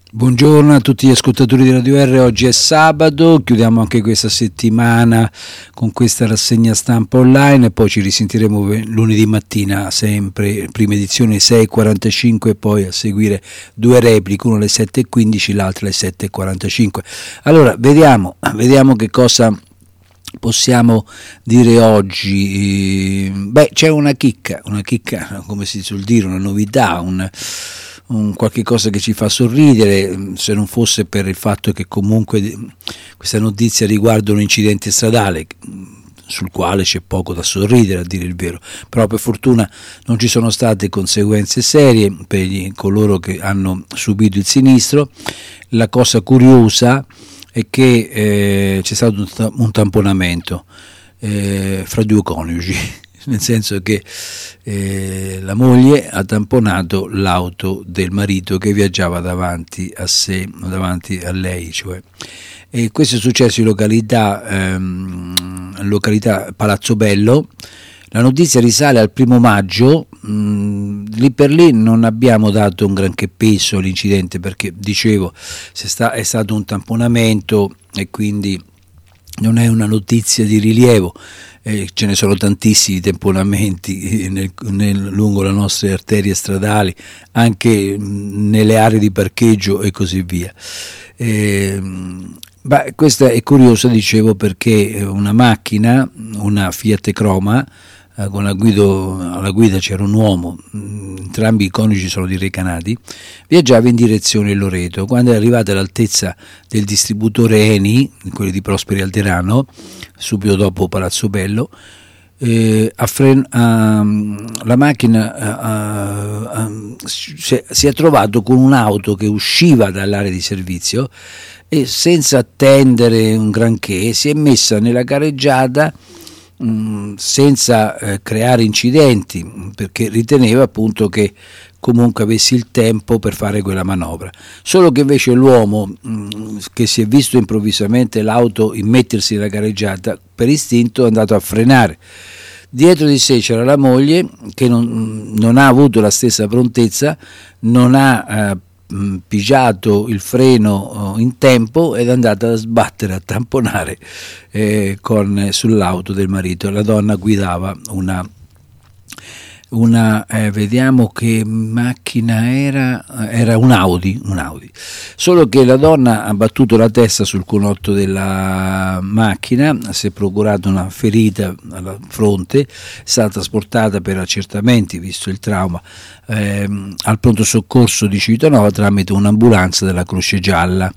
Buongiorno a tutti gli ascoltatori di Radio R, oggi è sabato, chiudiamo anche questa settimana con questa rassegna stampa online e poi ci risentiremo lunedì mattina, sempre prima edizione 6.45 e poi a seguire due repliche, una alle 7.15 l'altra alle 7.45. Allora vediamo che cosa possiamo dire oggi. C'è una chicca come si suol dire, una novità, un qualche cosa che ci fa sorridere, se non fosse per il fatto che comunque questa notizia riguarda un incidente stradale sul quale c'è poco da sorridere, a dire il vero, però per fortuna non ci sono state conseguenze serie per coloro che hanno subito il sinistro. La cosa curiosa è che c'è stato un tamponamento fra due coniugi, nel senso che la moglie ha tamponato l'auto del marito che viaggiava davanti a lei, cioè. E questo è successo in località Palazzo Bello. La notizia risale al 1 maggio, lì per lì non abbiamo dato un granché peso all'incidente perché, dicevo, è stato un tamponamento e quindi non è una notizia di rilievo. Ce ne sono tantissimi tamponamenti lungo le nostre arterie stradali, anche nelle aree di parcheggio e così via. Questa è curiosa, dicevo, perché una macchina, una Fiat Croma, alla guida c'era un uomo, entrambi i coniugi sono di Recanati, viaggiava in direzione Loreto. Quando è arrivata all'altezza del distributore Eni, quelli di Prosperi Alterano, subito dopo Palazzo Bello, la macchina si è trovato con un'auto che usciva dall'area di servizio e senza attendere un granché si è messa nella careggiata senza creare incidenti, perché riteneva appunto che comunque avessi il tempo per fare quella manovra. Solo che invece l'uomo che si è visto improvvisamente l'auto immettersi nella careggiata, per istinto è andato a frenare. Dietro di sé c'era la moglie che non ha avuto la stessa prontezza, non ha pigiato il freno in tempo ed è andata a sbattere, a tamponare sull'auto del marito. La donna guidava vediamo che macchina era un Audi, solo che la donna ha battuto la testa sul conotto della macchina, si è procurata una ferita alla fronte, è stata trasportata per accertamenti, visto il trauma, al pronto soccorso di Civitanova tramite un'ambulanza della Croce Gialla.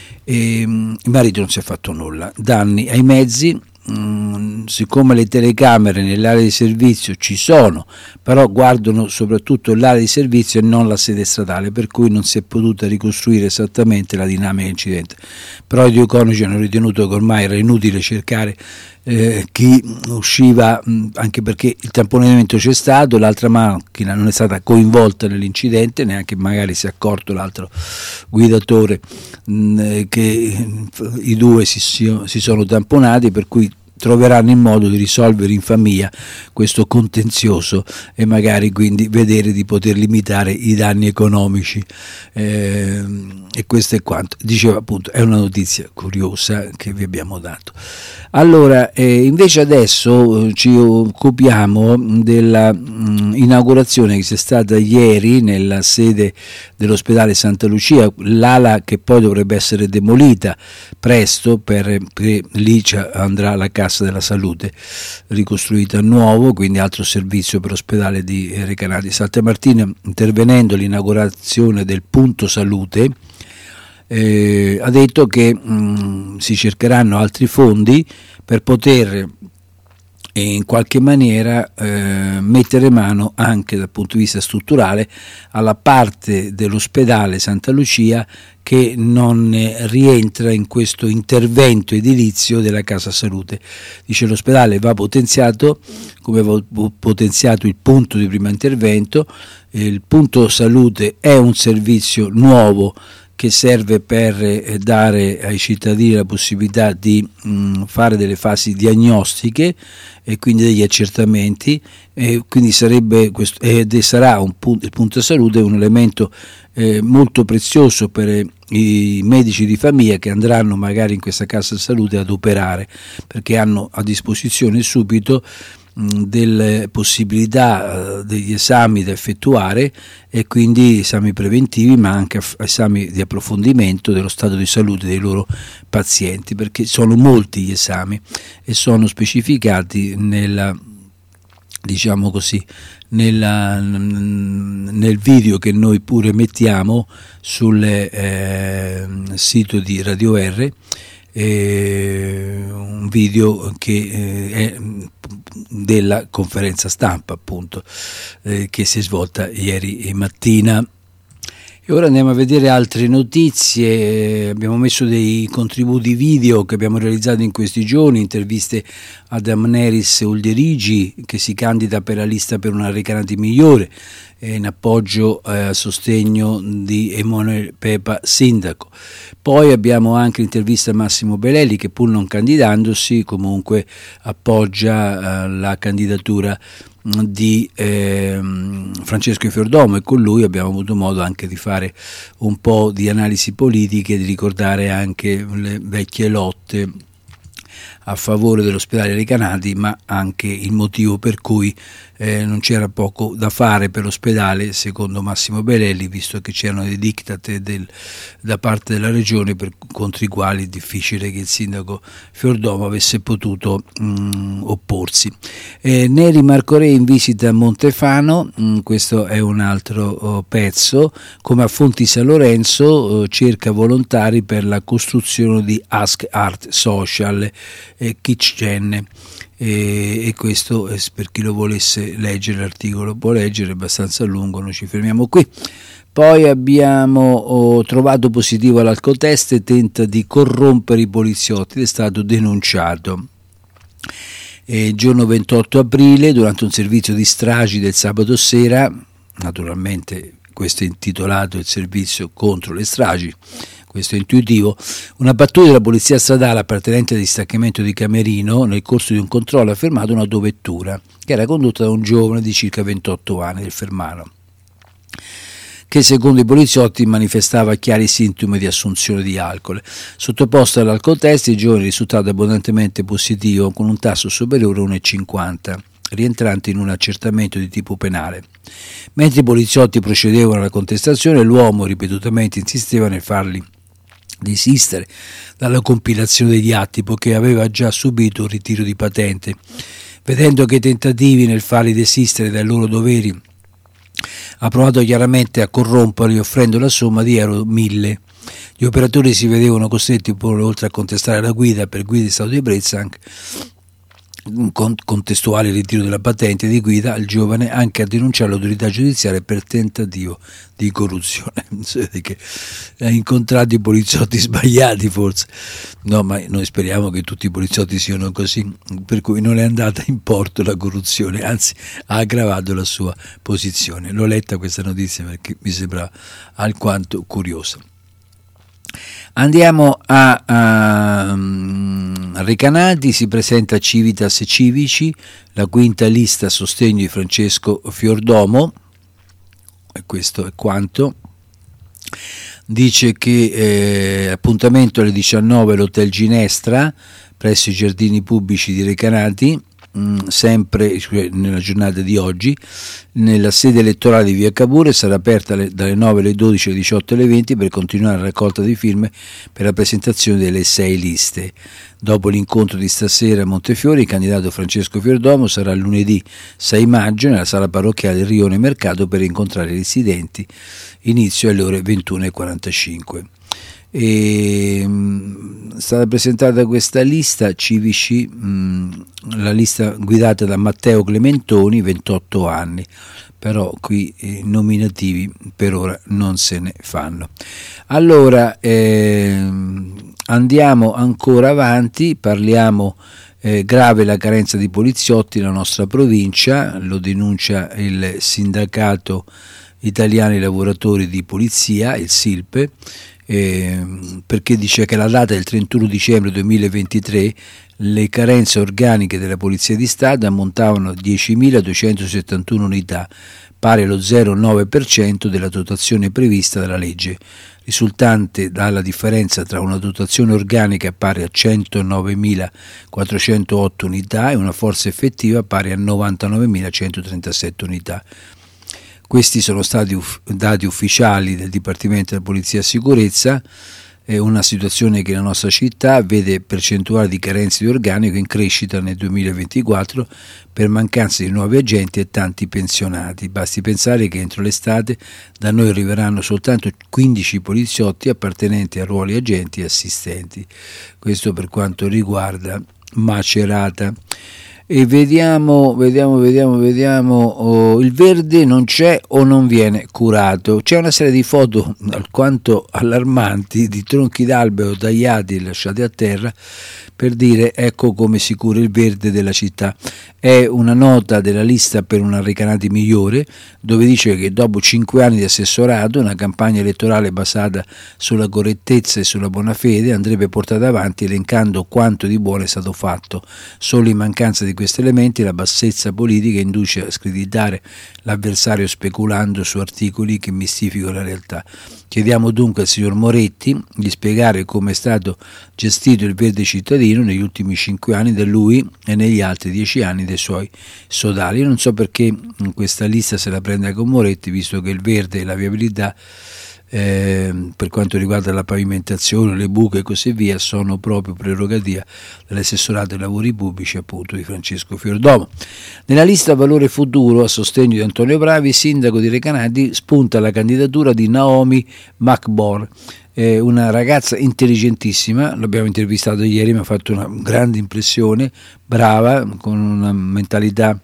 Il marito non si è fatto nulla, danni ai mezzi. Siccome le telecamere nell'area di servizio ci sono, però guardano soprattutto l'area di servizio e non la sede stradale, per cui non si è potuta ricostruire esattamente la dinamica dell'incidente. Però i due coniugi hanno ritenuto che ormai era inutile cercare chi usciva, anche perché il tamponamento c'è stato, l'altra macchina non è stata coinvolta nell'incidente, neanche magari si è accorto l'altro guidatore che i due si sono tamponati, per cui troveranno il modo di risolvere in famiglia questo contenzioso e magari quindi vedere di poter limitare i danni economici, e questo è quanto. Dicevo, appunto, è una notizia curiosa che vi abbiamo dato. Allora, invece adesso ci occupiamo della inaugurazione che c'è stata ieri nella sede dell'ospedale Santa Lucia, l'ala che poi dovrebbe essere demolita presto perché lì andrà la Cassa della Salute ricostruita a nuovo, quindi altro servizio per l'ospedale di Recanati. Santa Martina, intervenendo l'inaugurazione del punto salute, ha detto che si cercheranno altri fondi per poter in qualche maniera mettere mano anche dal punto di vista strutturale alla parte dell'ospedale Santa Lucia che non rientra in questo intervento edilizio della Casa Salute. Dice l'ospedale va potenziato, come va potenziato il punto di primo intervento. Il punto salute è un servizio nuovo che serve per dare ai cittadini la possibilità di fare delle fasi diagnostiche e quindi degli accertamenti, e quindi sarebbe questo, ed sarà il punto salute un elemento molto prezioso per i medici di famiglia che andranno magari in questa casa di salute ad operare, perché hanno a disposizione subito delle possibilità degli esami da effettuare, e quindi esami preventivi ma anche esami di approfondimento dello stato di salute dei loro pazienti, perché sono molti gli esami e sono specificati nel video che noi pure mettiamo sul sito di Radio R, un video che è della conferenza stampa, appunto, che si è svolta ieri mattina. E ora andiamo a vedere altre notizie. Abbiamo messo dei contributi video che abbiamo realizzato in questi giorni, interviste ad Amneris Olderigi, che si candida per la lista per una Recanati migliore, in appoggio a sostegno di Emanuele Pepa, sindaco. Poi abbiamo anche l'intervista a Massimo Belelli, che pur non candidandosi comunque appoggia la candidatura di Francesco Fiordomo, e con lui abbiamo avuto modo anche di fare un po' di analisi politiche, di ricordare anche le vecchie lotte a favore dell'ospedale Recanati, ma anche il motivo per cui non c'era poco da fare per l'ospedale, secondo Massimo Belelli, visto che c'erano dei diktat da parte della regione contro i quali è difficile che il sindaco Fiordomo avesse potuto opporsi. Neri Marco Re in visita a Montefano, questo è un altro pezzo. Come a Fonti San Lorenzo, cerca volontari per la costruzione di Ask Art Social Kitchen. E questo è per chi lo volesse leggere, l'articolo può leggere, è abbastanza lungo, noi ci fermiamo qui. Poi abbiamo trovato positivo all'alcotest, tenta di corrompere i poliziotti, è stato denunciato. Giorno 28 aprile, durante un servizio di stragi del sabato sera, naturalmente questo è intitolato il servizio contro le stragi, questo è intuitivo, una pattuglia della polizia stradale appartenente al distaccamento di Camerino, nel corso di un controllo, ha fermato un'autovettura che era condotta da un giovane di circa 28 anni del Fermano, che secondo i poliziotti manifestava chiari sintomi di assunzione di alcol. Sottoposto all'alcotest, il giovane è risultato abbondantemente positivo con un tasso superiore a 1,50, rientrante in un accertamento di tipo penale. Mentre i poliziotti procedevano alla contestazione, l'uomo ripetutamente insisteva nel farli desistere dalla compilazione degli atti, poiché aveva già subito un ritiro di patente. Vedendo che i tentativi nel farli desistere dai loro doveri ha provato chiaramente a corromperli, offrendo la somma di euro 1.000. Gli operatori si vedevano costretti, oltre a contestare la guida per guida di stato di ebbrezza, anche un contestuale ritiro della patente di guida, al giovane anche a denunciare l'autorità giudiziaria per tentativo di corruzione. Che ha incontrato i poliziotti sbagliati, forse. No, ma noi speriamo che tutti i poliziotti siano così, per cui non è andata in porto la corruzione, anzi ha aggravato la sua posizione. L'ho letta questa notizia perché mi sembra alquanto curiosa. Andiamo a Recanati, si presenta Civitas Civici, la quinta lista a sostegno di Francesco Fiordomo, e questo è quanto. Dice che appuntamento alle 19 all'Hotel Ginestra presso i giardini pubblici di Recanati, sempre nella giornata di oggi, nella sede elettorale di Via Cavour, sarà aperta dalle 9 alle 12 alle 18 alle 20 per continuare la raccolta di firme per la presentazione delle 6 liste. Dopo l'incontro di stasera a Montefiore, il candidato Francesco Fiordomo sarà lunedì 6 maggio nella sala parrocchiale del Rione Mercato per incontrare i residenti, inizio alle ore 21:45. È stata presentata questa lista civici, la lista guidata da Matteo Clementoni, 28 anni, però qui nominativi per ora non se ne fanno. Allora andiamo ancora avanti, parliamo grave la carenza di poliziotti nella nostra provincia, lo denuncia il sindacato italiano dei lavoratori di polizia, il SILPE, perché dice che alla data del 31 dicembre 2023 le carenze organiche della Polizia di Stato ammontavano a 10.271 unità, pari allo 0,9% della dotazione prevista dalla legge, risultante dalla differenza tra una dotazione organica pari a 109.408 unità e una forza effettiva pari a 99.137 unità. Questi sono stati dati ufficiali del Dipartimento della Polizia e Sicurezza. È una situazione che la nostra città vede percentuale di carenze di organico in crescita nel 2024 per mancanza di nuovi agenti e tanti pensionati. Basti pensare che entro l'estate da noi arriveranno soltanto 15 poliziotti appartenenti a ruoli agenti e assistenti. Questo per quanto riguarda Macerata. E vediamo, il verde non c'è o non viene curato. C'è una serie di foto alquanto allarmanti di tronchi d'albero tagliati e lasciati a terra per dire ecco come si cura il verde della città. È una nota della lista per una Recanati migliore, dove dice che dopo 5 anni di assessorato una campagna elettorale basata sulla correttezza e sulla buona fede andrebbe portata avanti elencando quanto di buono è stato fatto. Solo in mancanza di questi elementi la bassezza politica induce a screditare l'avversario speculando su articoli che mistificano la realtà. Chiediamo dunque al signor Moretti di spiegare come è stato gestito il verde cittadino negli ultimi 5 anni da lui e negli altri 10 anni dei suoi sodali. Io non so perché in questa lista se la prenda con Moretti, visto che il verde e la viabilità per quanto riguarda la pavimentazione, le buche e così via sono proprio prerogativa dell'assessorato ai lavori pubblici appunto di Francesco Fiordomo. Nella lista Valore Futuro a sostegno di Antonio Bravi, sindaco di Recanati, spunta la candidatura di Naomi McBor, una ragazza intelligentissima, l'abbiamo intervistato ieri, mi ha fatto una grande impressione, brava, con una mentalità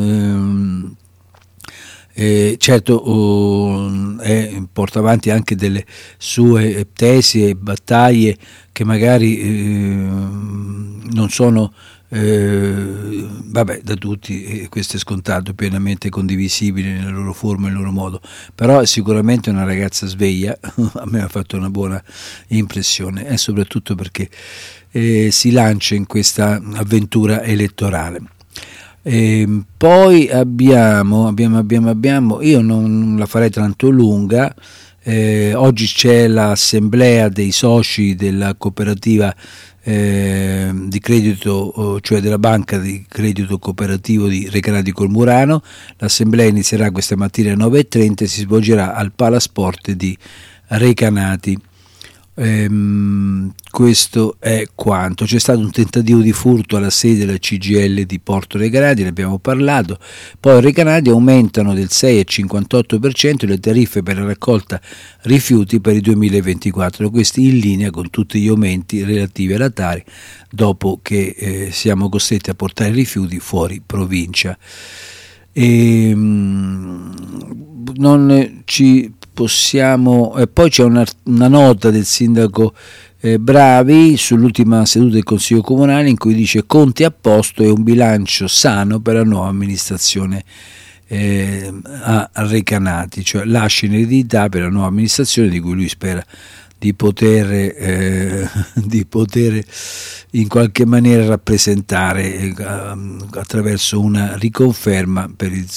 certo porta avanti anche delle sue tesi e battaglie che magari non sono da tutti, questo è scontato, pienamente condivisibile nella loro forma e nel loro modo, però è sicuramente una ragazza sveglia, a me ha fatto una buona impressione e soprattutto perché si lancia in questa avventura elettorale. Poi abbiamo, io non la farei tanto lunga, oggi c'è l'assemblea dei soci della cooperativa di credito, cioè della banca di credito cooperativo di Recanati col Murano. L'assemblea inizierà questa mattina alle 9:30 e si svolgerà al Palasport di Recanati. Questo è quanto. C'è stato un tentativo di furto alla sede della CGIL di Porto Recanati, ne abbiamo parlato. Poi a Recanati aumentano del 6,58% le tariffe per la raccolta rifiuti per il 2024, questi in linea con tutti gli aumenti relativi alla Tari dopo che siamo costretti a portare rifiuti fuori provincia. Non ci possiamo, poi c'è una nota del sindaco Bravi sull'ultima seduta del Consiglio Comunale in cui dice conti a posto e un bilancio sano per la nuova amministrazione a Recanati, cioè lascia in eredità per la nuova amministrazione di cui lui spera di poter in qualche maniera rappresentare attraverso una riconferma per il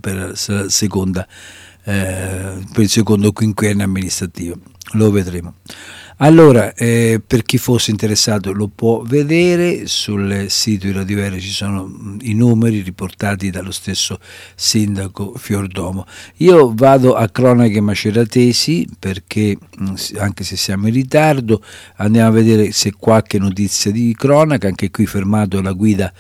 secondo quinquennio amministrativo. Lo vedremo. Allora, per chi fosse interessato lo può vedere sul sito di Radio Vere, ci sono i numeri riportati dallo stesso sindaco Fiordomo. Io vado a cronache maceratesi perché anche se siamo in ritardo andiamo a vedere se qualche notizia di cronaca. Anche qui fermato la guida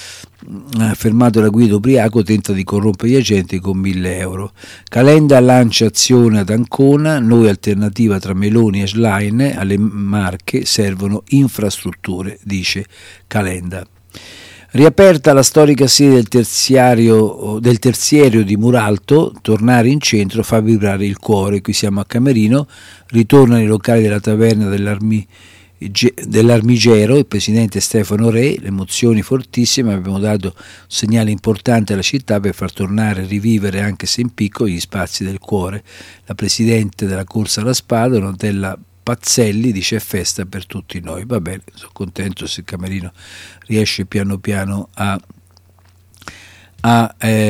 ubriaco, tenta di corrompere gli agenti con 1.000 euro. Calenda lancia azione ad Ancona, noi alternativa tra Meloni e Schlein, alle Marche servono infrastrutture, dice Calenda. Riaperta la storica sede del terziario di Muralto, tornare in centro fa vibrare il cuore. Qui siamo a Camerino, ritornano i locali della taverna dell'Armigero, il presidente Stefano Re, le emozioni fortissime, abbiamo dato un segnale importante alla città per far tornare e rivivere, anche se in piccolo, gli spazi del cuore. La presidente della corsa alla spada, Donatella Pazzelli, dice: è festa per tutti noi. Va bene, sono contento se il Camerino riesce piano piano a a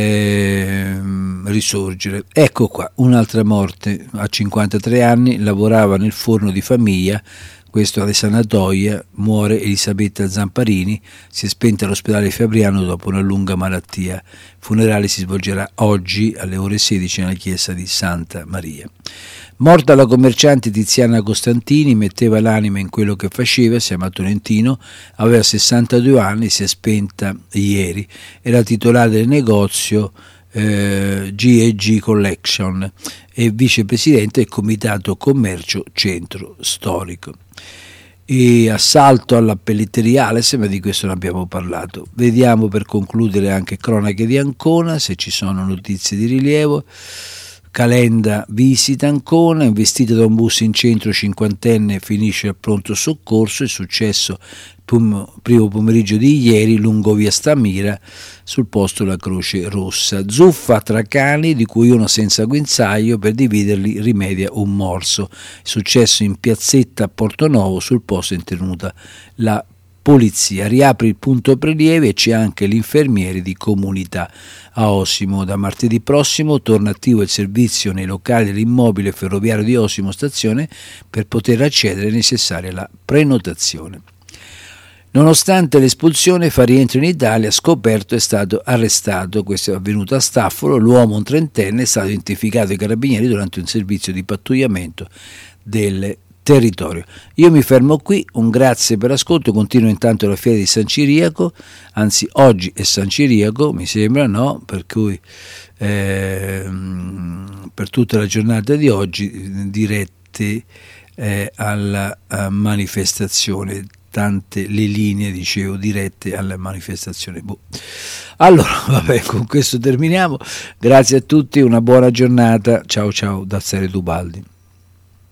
risorgere. Ecco qua, un'altra morte. A 53 anni lavorava nel forno di famiglia, questo alle Sanatoia, muore Elisabetta Zamparini, si è spenta all'ospedale Fabriano dopo una lunga malattia. Il funerale si svolgerà oggi alle ore 16 nella chiesa di Santa Maria. Morta la commerciante Tiziana Costantini, metteva l'anima in quello che faceva, siamo a Tolentino, aveva 62 anni, si è spenta ieri, era titolare del negozio G&G Collection e vicepresidente del Comitato Commercio Centro Storico. E assalto alla pelletteria Ales, ma di questo ne abbiamo parlato. Vediamo per concludere anche cronache di Ancona, se ci sono notizie di rilievo. Calenda visita Ancona, investita da un bus in centro, cinquantenne finisce al pronto soccorso, è successo primo pomeriggio di ieri lungo via Stamira, sul posto la Croce Rossa. Zuffa tra cani, di cui uno senza guinzaglio, per dividerli rimedia un morso. È successo in piazzetta a Portonovo, sul posto è intervenuta la polizia. Riapre il punto prelievi e c'è anche l'infermiere di comunità a Osimo. Da martedì prossimo torna attivo il servizio nei locali dell'immobile ferroviario di Osimo Stazione. Per poter accedere è necessaria la prenotazione. Nonostante l'espulsione, fa rientro in Italia, scoperto è stato arrestato. Questo è avvenuto a Staffolo. L'uomo, un trentenne, è stato identificato ai carabinieri durante un servizio di pattugliamento del territorio. Io mi fermo qui, un grazie per l'ascolto, continuo intanto la fiera di San Ciriaco, anzi oggi è San Ciriaco, mi sembra, no? Per cui per tutta la giornata di oggi dirette alla manifestazione, tante le linee, dicevo, dirette alla manifestazione. Allora, vabbè, con questo terminiamo, grazie a tutti, una buona giornata, ciao ciao da Serio Tubaldi.